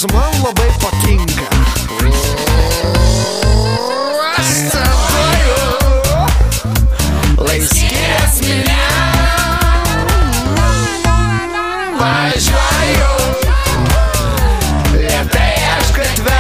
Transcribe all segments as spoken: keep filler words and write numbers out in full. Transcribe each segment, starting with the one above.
nors man labai patinka. Aš ceduoju, lai skirias minia. Važiuoju lėtai aš gatve.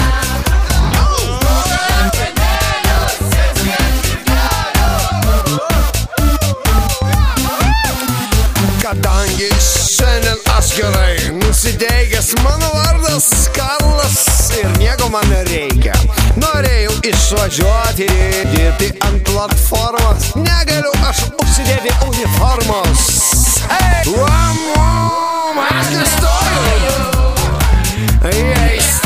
Kadangi šiandien aš gerai nusiteikęs, mano vardas Karlas ir nieko man nereikia. Norėjau išvažiuoti ir dirbti ant platformos, negaliu aš užsidėti uniformos. Hey! Vam, vam, aš nestoju, jei